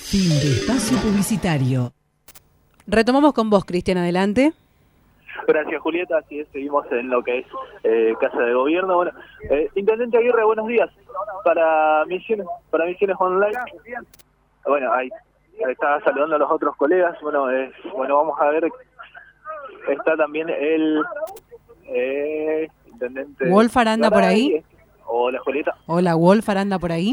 Fin de espacio publicitario. Retomamos con vos, Cristian, adelante. Gracias, Julieta. Así es, seguimos en lo que es Casa de Gobierno. Bueno, Intendente Aguirre, buenos días. Para Misiones Online. Bueno, ahí está saludando a los otros colegas. Bueno, vamos a ver. Está también el Intendente Wolfar anda por ahí. Hola, Julieta. Hola, Wolfar anda por ahí.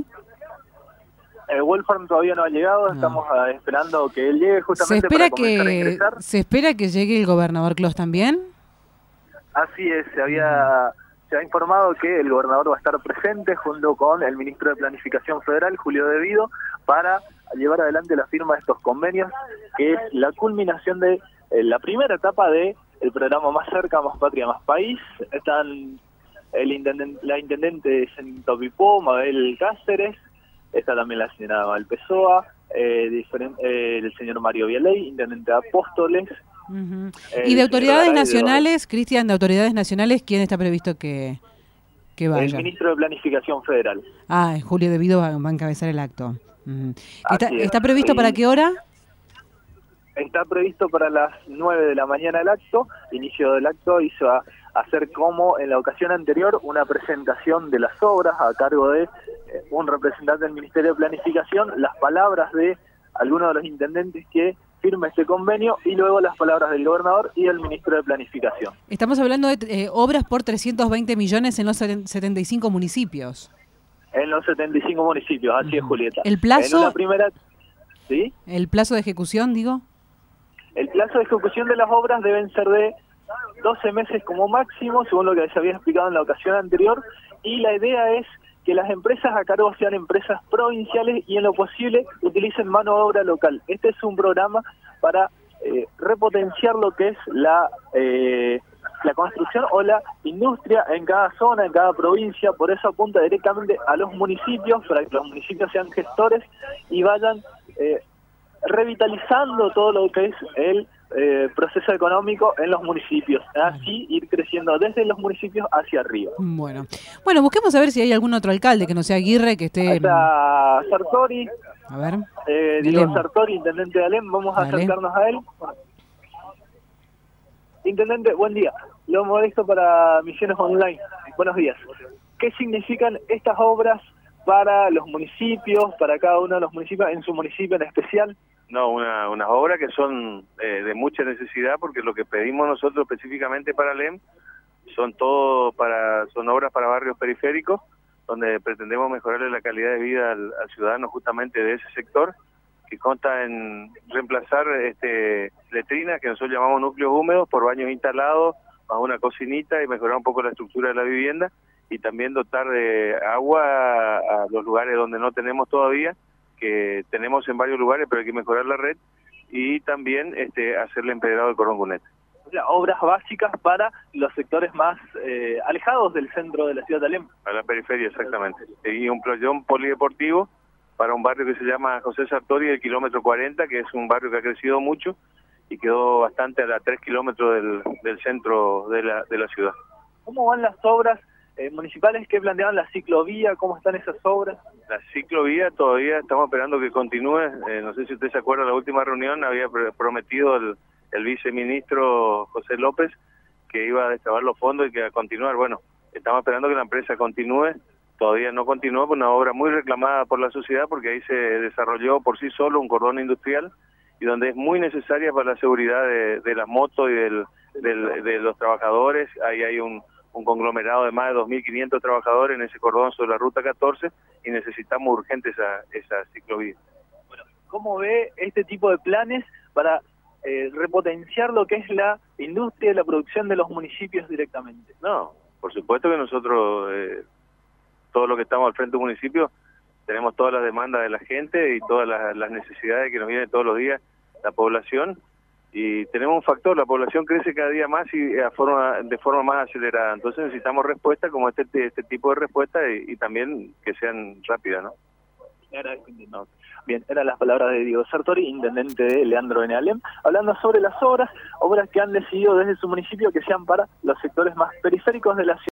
Wolfram todavía no ha llegado, estamos esperando que él llegue justamente para comenzar a ingresar. ¿Se espera que llegue el gobernador Clos también? Así es, se ha informado que el gobernador va a estar presente junto con el ministro de Planificación Federal, Julio De Vido, para llevar adelante la firma de estos convenios, que es la culminación de la primera etapa de el programa Más Cerca, Más Patria, Más País. Están la intendente de Centopipó, Mabel Cáceres. Está también la señora Mabel Pessoa, el señor Mario Vialey, intendente de Apóstoles. Uh-huh. Y de autoridades nacionales, Cristian, de autoridades nacionales, ¿quién está previsto que vaya? El ministro de Planificación Federal. Julio De Vido va a encabezar el acto. Uh-huh. ¿Está previsto para qué hora? Está previsto para las 9 de la mañana el acto. Inicio del acto hizo a hacer, como en la ocasión anterior, una presentación de las obras a cargo de un representante del Ministerio de Planificación, las palabras de algunos de los intendentes que firma este convenio y luego las palabras del gobernador y del ministro de Planificación. Estamos hablando de obras por 320 millones en los 75 municipios. En los 75 municipios, así es, Julieta. ¿El plazo? En una primera, ¿sí? ¿El plazo de ejecución, digo? El plazo de ejecución de las obras deben ser de 12 meses como máximo, según lo que se había explicado en la ocasión anterior, y la idea es que las empresas a cargo sean empresas provinciales y en lo posible utilicen mano de obra local. Este es un programa para repotenciar lo que es la construcción o la industria en cada zona, en cada provincia. Por eso apunta directamente a los municipios, para que los municipios sean gestores y vayan revitalizando todo lo que es el proceso económico en los municipios, así ir creciendo desde los municipios hacia arriba. Bueno, busquemos a ver si hay algún otro alcalde que no sea Aguirre, que esté... Ahí está Sartori, a ver, Diego Sartori, intendente de Alem, vamos a acercarnos a él. Intendente, buen día, lo modesto para Misiones Online, buenos días. ¿Qué significan estas obras para los municipios, para cada uno de los municipios, en su municipio en especial? No, unas obras que son de mucha necesidad, porque lo que pedimos nosotros específicamente para ALEM son obras para barrios periféricos, donde pretendemos mejorarle la calidad de vida al ciudadano justamente de ese sector, que consta en reemplazar letrinas, que nosotros llamamos núcleos húmedos, por baños instalados, más una cocinita, y mejorar un poco la estructura de la vivienda, y también dotar de agua a los lugares donde no tenemos todavía, que tenemos en varios lugares, pero hay que mejorar la red, y también hacerle empedrado el cordón cuneta. O sea, obras básicas para los sectores más alejados del centro de la ciudad de Alem. A la periferia, exactamente. Y un playón polideportivo para un barrio que se llama José Sartori, del kilómetro 40, que es un barrio que ha crecido mucho y quedó bastante a 3 kilómetros del centro de la ciudad. ¿Cómo van las obras municipales que planteaban la ciclovía? ¿Cómo están esas obras? La ciclovía todavía estamos esperando que continúe. No sé si usted se acuerda, la última reunión había prometido el viceministro José López que iba a destrabar los fondos y que iba a continuar. Bueno, estamos esperando que la empresa continúe. Todavía no continuó, por una obra muy reclamada por la sociedad, porque ahí se desarrolló por sí solo un cordón industrial y donde es muy necesaria para la seguridad de las motos y de los trabajadores. Ahí hay un conglomerado de más de 2.500 trabajadores en ese cordón sobre la Ruta 14 y necesitamos urgente esa ciclovía. Bueno, ¿cómo ve este tipo de planes para repotenciar lo que es la industria y la producción de los municipios directamente? No, por supuesto que nosotros, todo lo que estamos al frente de un municipio, tenemos todas las demandas de la gente y todas las necesidades que nos vienen todos los días la población. Y tenemos un factor, la población crece cada día más y de forma más acelerada. Entonces necesitamos respuestas como este tipo de respuestas y también que sean rápidas, ¿no? Bien, eran las palabras de Diego Sartori, intendente de Leandro N. Alem, hablando sobre las obras que han decidido desde su municipio que sean para los sectores más periféricos de la ciudad.